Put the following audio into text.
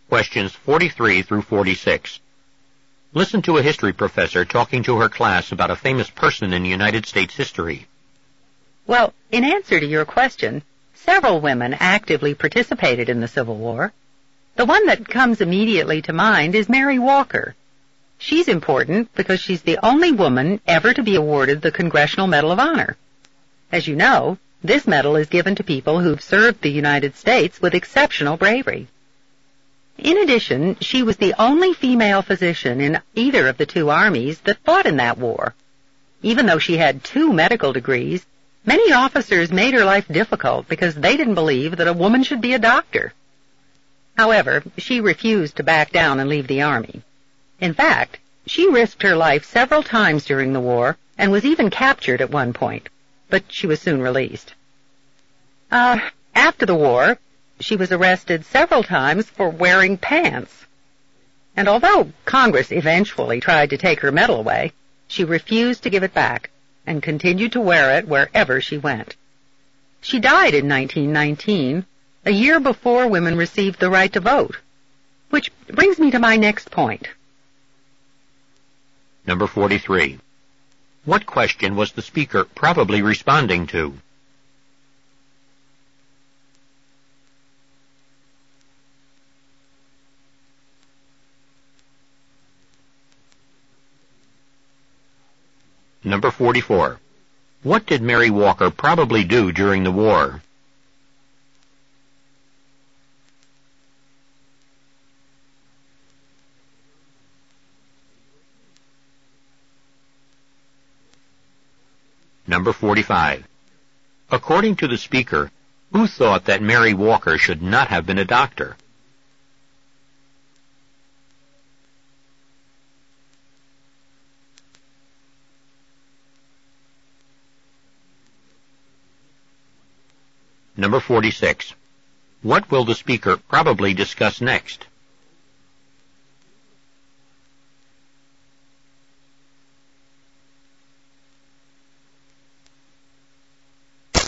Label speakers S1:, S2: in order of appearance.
S1: Questions 43 through 46. Listen to a history professor talking to her class about a famous person in United States history.
S2: Well, in answer to your question, several women actively participated in the Civil War. The one that comes immediately to mind is Mary Walker. She's important because she's the only woman ever to be awarded the Congressional Medal of Honor. As you know, this medal is given to people who've served the United States with exceptional bravery. In addition, she was the only female physician in either of the two armies that fought in that war. Even though she had 2 medical degrees, many officers made her life difficult because they didn't believe that a woman should be a doctor. However, she refused to back down and leave the Army. In fact, she risked her life several times during the war and was even captured at one point, but she was soon released. After the war, she was arrested several times for wearing pants. And although Congress eventually tried to take her medal away, she refused to give it back and continued to wear it wherever she went. She died in 1919, a year before women received the right to vote. Which brings me to my next point.
S1: Number 43. What question was the speaker probably responding to? Number 44. What did Mary Walker probably do during the war? Number 45. According to the speaker, who thought that Mary Walker should not have been a doctor? Number 46. What will the speaker probably discuss next?